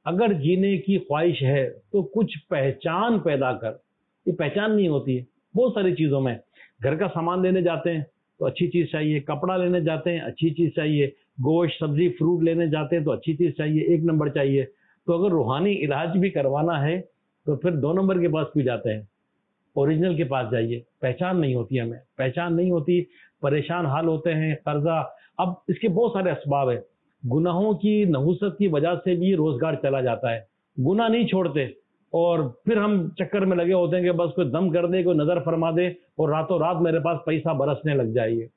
اگر جینے کی خواہش ہے تو کچھ پہچان پیدا کر. یہ پہچان نہیں ہوتی ہے بہت ساری چیزوں میں. گھر کا سامان لینے جاتے ہیں تو اچھی چیز چاہیے, کپڑا لینے جاتے ہیں اچھی چیز چاہیے, گوشت سبزی فروٹ لینے جاتے ہیں تو اچھی چیز چاہیے, ایک نمبر چاہیے. تو اگر روحانی علاج بھی کروانا ہے تو پھر 2 نمبر کے پاس کیوں جاتے ہیں؟ اوریجنل کے پاس جائیے. پہچان نہیں ہوتی, ہمیں پہچان نہیں ہوتی, پریشان حال ہوتے ہیں, قرضہ. اب اس کے بہت سارے اسباب ہیں. گناہوں کی نحوست کی وجہ سے بھی روزگار چلا جاتا ہے, گناہ نہیں چھوڑتے اور پھر ہم چکر میں لگے ہوتے ہیں کہ بس کوئی دم کر دے, کوئی نظر فرما دے اور راتوں رات میرے پاس پیسہ برسنے لگ جائے.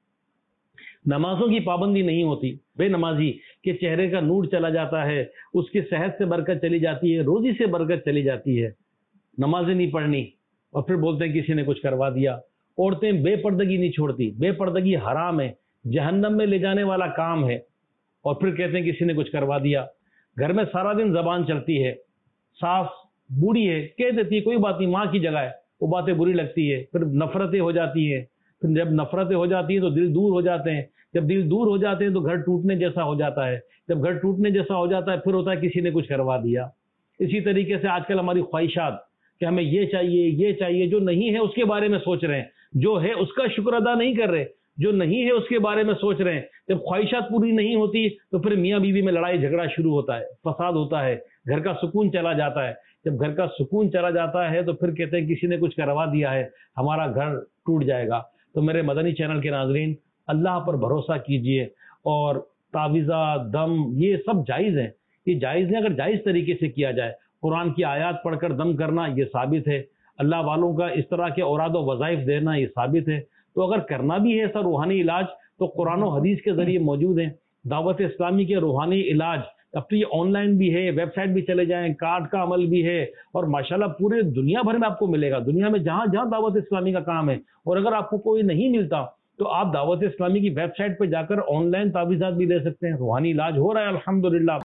نمازوں کی پابندی نہیں ہوتی. بے نمازی کے چہرے کا نور چلا جاتا ہے, اس کی صحت سے برکت چلی جاتی ہے, روزی سے برکت چلی جاتی ہے. نمازیں نہیں پڑھنی اور پھر بولتے ہیں کسی نے کچھ کروا دیا. عورتیں بے پردگی نہیں چھوڑتی, بے پردگی حرام ہے, جہنم میں لے جانے والا کام ہے, اور پھر کہتے ہیں کسی نے کچھ کروا دیا. گھر میں سارا دن زبان چلتی ہے, ساس بوڑھی ہے کہہ دیتی ہے کوئی بات نہیں, ماں کی جگہ ہے, وہ باتیں بری لگتی ہے, پھر نفرتیں ہو جاتی ہیں. پھر جب نفرتیں ہو جاتی ہیں تو دل دور ہو جاتے ہیں, جب دل دور ہو جاتے ہیں تو گھر ٹوٹنے جیسا ہو جاتا ہے, جب گھر ٹوٹنے جیسا ہو جاتا ہے پھر ہوتا ہے کسی نے کچھ کروا دیا. اسی طریقے سے آج کل ہماری خواہشات کہ ہمیں یہ چاہیے یہ چاہیے, جو نہیں ہے اس کے بارے میں سوچ رہے ہیں, جو ہے اس کا شکر ادا نہیں کر رہے, جو نہیں ہے اس کے بارے میں سوچ رہے ہیں. جب خواہشات پوری نہیں ہوتی تو پھر میاں بیوی میں لڑائی جھگڑا شروع ہوتا ہے, فساد ہوتا ہے, گھر کا سکون چلا جاتا ہے. جب گھر کا سکون چلا جاتا ہے تو پھر کہتے ہیں کسی نے کچھ کروا دیا ہے, ہمارا گھر ٹوٹ جائے گا. تو میرے مدنی چینل کے ناظرین, اللہ پر بھروسہ کیجئے, اور تعویذہ دم یہ سب جائز ہیں. یہ جائز ہیں اگر جائز طریقے سے کیا جائے. قرآن کی آیات پڑھ کر دم کرنا یہ ثابت ہے, اللہ والوں کا اس طرح کے اوراد و وظائف دینا یہ ثابت ہے. تو اگر کرنا بھی ہے ایسا روحانی علاج تو قرآن و حدیث کے ذریعے موجود ہیں. دعوت اسلامی کے روحانی علاج اب تو یہ آن لائن بھی ہے, ویب سائٹ بھی چلے جائیں, کارڈ کا عمل بھی ہے, اور ماشاءاللہ پورے دنیا بھر میں آپ کو ملے گا. دنیا میں جہاں جہاں دعوت اسلامی کا کام ہے, اور اگر آپ کو کوئی نہیں ملتا تو آپ دعوت اسلامی کی ویب سائٹ پہ جا کر آن لائن تعویذات بھی لے سکتے ہیں. روحانی علاج ہو رہا ہے الحمدللہ.